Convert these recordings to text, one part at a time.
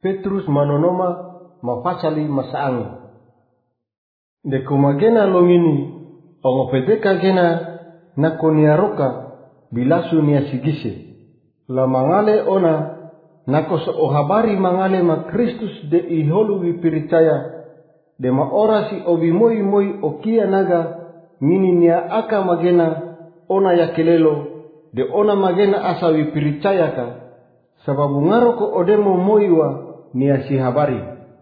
Petrus manonoma mafasali masaangi. Deko magena longini ongo pedeka gena nako niaroka bilasu nia sigise. La mangale ona nako so habari mangale ma Kristus de iholu wipiricaya de ma ora si obi moi moi okia naga ngini nia aka magena ona ya kelelo de ona magena asa wipiricaya ka sababu ngaroko odemo moiwa nia si habari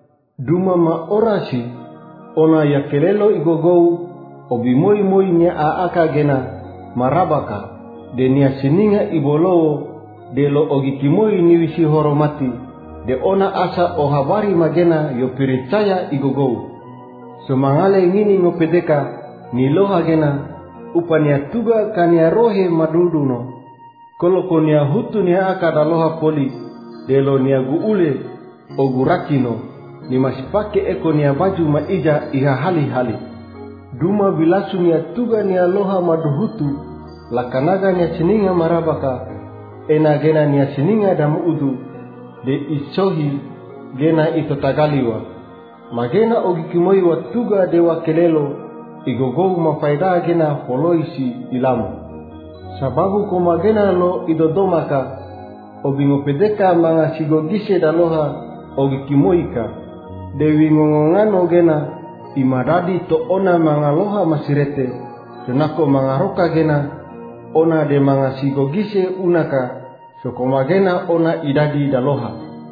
duma ma ora si ona ya kelelo igogou obi moi moi nia aka gena marabaka de nia sininga ibolowo de lo ogikimoi ni wisi horomati de ona asa o habari magena yo percaya igogou semangale ngini ngopedeka ni loha gena upania tuga kania rohe maduduno koloko nia hutu nia akada loha poli de lo nia guule ogurakino ni masipake eko nia baju maija iha hali duma bilasu nia tuga nia loha maduhutu lakanaga nia sininga marabaka ena gena nia sininga damu udu de isohi gena itotagaliwa magena ogikimoi wa tuga de wakelelo igogou mafaida gena holoisi ilamu sababu ko magena lo idodomaka obingopedeka manga sigogise daloha ogikimoika de wingongongano gena imadadi to ona mangaloha masirete sunako mangaroka gena ona de manga sigogise unaka sokomagena ona idadi daloha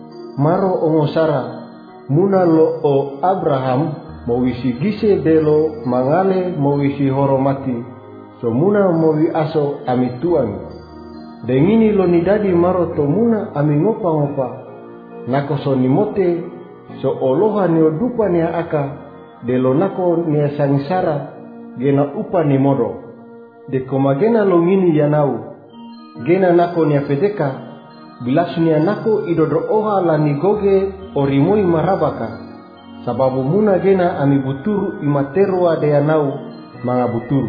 maro ongosara muna lo o Abraham mawisi gise delo mangale mawisi horomati so muna mawi aso amituan dengini lo nidadi maro to muna amingopa nako so nimote so oloha neodupa nia aka delo nako nia sangsara gena upa ni modo de komagena longini yanau gena nako nia pedeka bilasu nia nako idodo oha la nigoge orimoi marabaka sababu muna gena amibuturu imaterwa de yanau manga buturu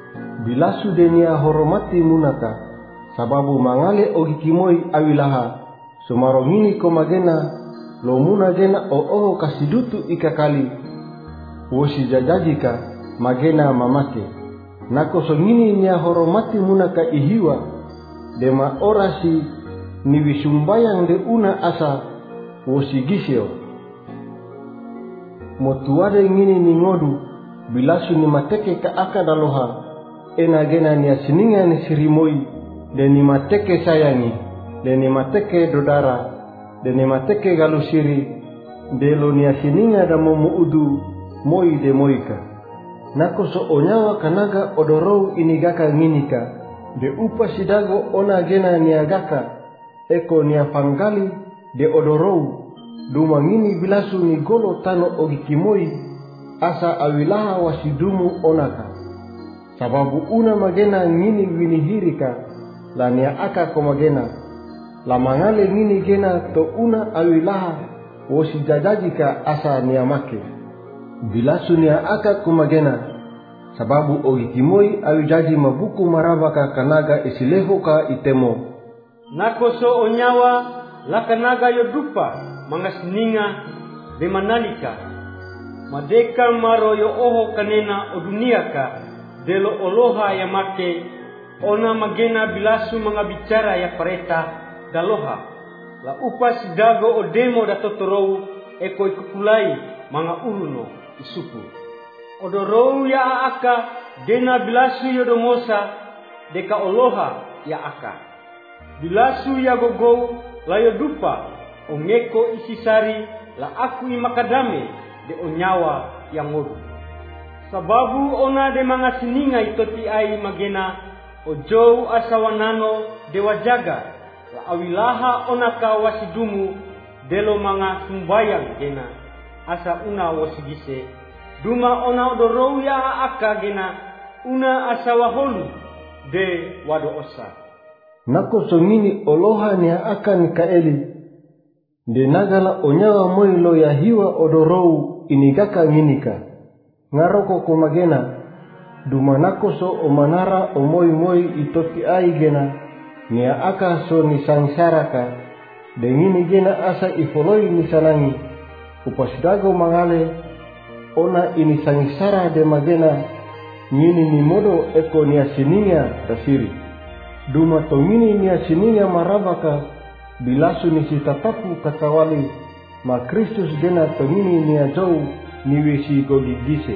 bilasu de nia horomati munaka sababu mangale ogikimoi awilaha sumarongini komagena lo muna gena o kasidutu ikakali wosi jajajika magena mamake nako songini nia horomati munaka ihiwa dema orasi ni wisumbayang de una asa wosigisio motuade ngini ni ngodu bilasu ni mateke ka aka daloha ena gena nia sininga ni sirimoi de ni mateke sayangi de ni mateke dodara de ni mateke galusiri de lo nia sininga da momu udu moi de moika nako so onyawa kanaga odorou inigaka nginika de upa sidago ona gena niagaka eko nia fangali de odorou duma ngini bilasu ni golo tano ogikimoi asa awilaha wasidumu onaka sababu una magena ngini winihirika la nia aka komagena la mangale ngini gena to una awilaha wasijajajika asa nia make bilasu nia aka kumagena sababu ogikimoi awijaji mabuku marabaka kanaga isilehoka itemo nakoso onyawa lakanaga yodupa mangasninga de manalika madeka maro yo oho kanena oduniaka delo oloha ya make ona magena bilasu mangabicara ya pareta daloha la upas dago odemo datotorou eko ikukulai manga uruno isupu odorou ya aka dena bilasu yodomosa deka oloha ya aka bilasu ya gogou layo dupa ongeko isisari la aku imakadame de onyawa yang ngodu sababu ona de mangasininga itoti ai magena ojou asawanano de wajaga la awilaha ona kawasidumu delo manga sumbayang gena asa una wasigise duma ona odorou ya aka gena una asawaholu de wado osa nako songini oloha nia akan kaeli de nagala onyawa moilo ya hiwa odorou inigaka nginika ngaroko komagena duma nako so omanara omoi moi itoti ai gena nia aka so ni sangsaraka Dengini gena asa ifoloi misanangi upasidago mangale ona ini sangisara de magena ngini ni modo eko nia sininya tasiri. Duma tongini nia sininya marabaka bilasu nisi tatapu kakawali ma Kristus gena tongini nia jauh niwisi gogigise.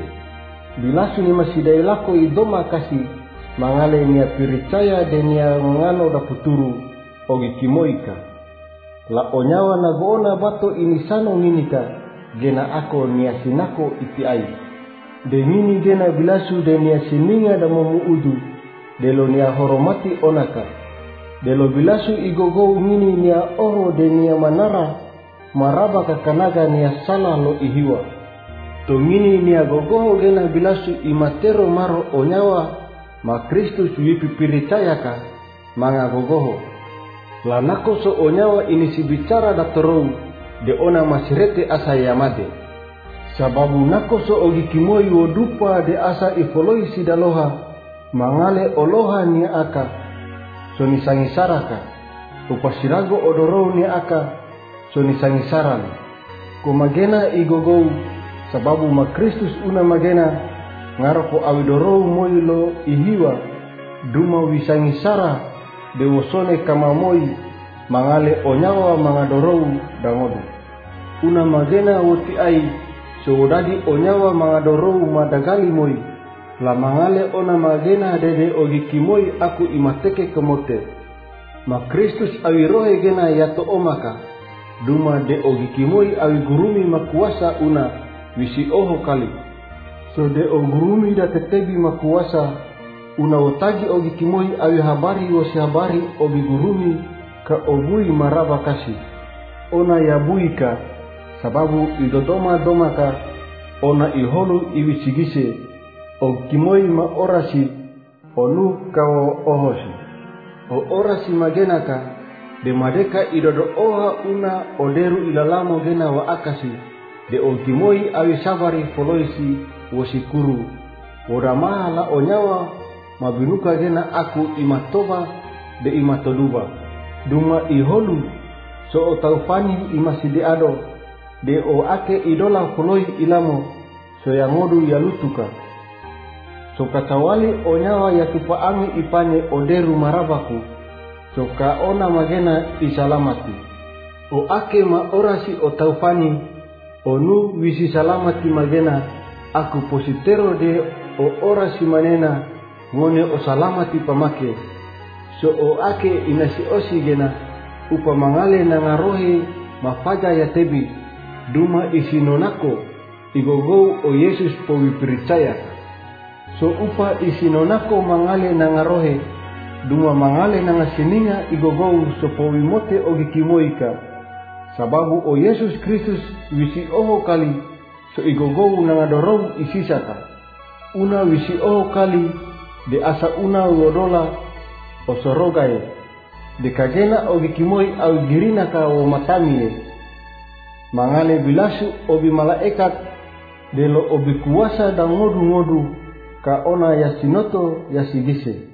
Bilasu ni masidai lako idoma kasi mangale nia piricaya de nia ngano daputuru ogi kimoika. La onyawa na goona bato ini sano nginika gena ako nia sinako iti ai. De ngini gena bilasu de nia sininga da momuudu delo nia horomati onaka. Delo bilasu igogo ngini nia oho de nia manara maraba kakanaga nia salah lo ihiwa. To ngini nia gogoho gena bilasu imatero maro onyawa ma Kristus wipi piricayaka manga gogoho. Lanako so onyawa ini si bicara datorou de ona masirete asa yamade. Sababu nako so ogi kimoi wodupa de asa ifoloi sidaloha mangale oloha ni aka so nisangisaraka upasirago odorou ni aka so nisangisaran komagena igogou sababu ma Kristus una magena ngaroko awidorou moilo ihiwa duma wisangisara de wosone kama moi mangale onyawa mangadorou dangodu una magena woti ai so wodadi onyawa mangadorou madagali moi la mangale ona magena dede ogi kimoi aku imateke kemote ma Kristus awirohe gena yato omaka duma de ogi kimoi awi gurumi makuasa una wisi oho kali so de ogurumi da tetebi makuasa una wotagi ogi kimoi awi habari wasi habari ogi gurumi ka obui maraba kasi ona yabuika sababu idodoma domaka ona iholu iwisigise ogi kimoi ma orasi onu kawo ohosi o orasi magenaka de madeka idodo oha una oderu ilalamo gena wa akasi de ogi kimoi awi sabari foloisi wasikuru wodamaha la onyawa mabinuka gena aku imatoba de imatoduba duma iholu so otaufani imasidi ado de o ake idola foloi ilamo so yangodu yalutuka so katawali onyawa yatupaangi ipanye oderu marabaku so kaona magena isalamati o ake ma orasi otaufani onu wisi salamati magena aku positero de o orasi manena ngone o salamati pamake so o ake inasi osi gena upa mangale na ngarohe mafaja ya tebi duma isinonako igogou o Yesus powi percaya so upa isinonako mangale na ngarohe duma mangale na ngasininga igogou so powi mote ogi kimoika sababu o Yesus Kristus wisi oho kali so igogou na ngadorou isisaka una wisi oho kali de asa una wodola osorogae de kagena ogi kimoi au girina ka o matamie mangale bilasu obi malaekat de lo obi kuasa da ngodu-ngodu ka ona yasinoto yasigise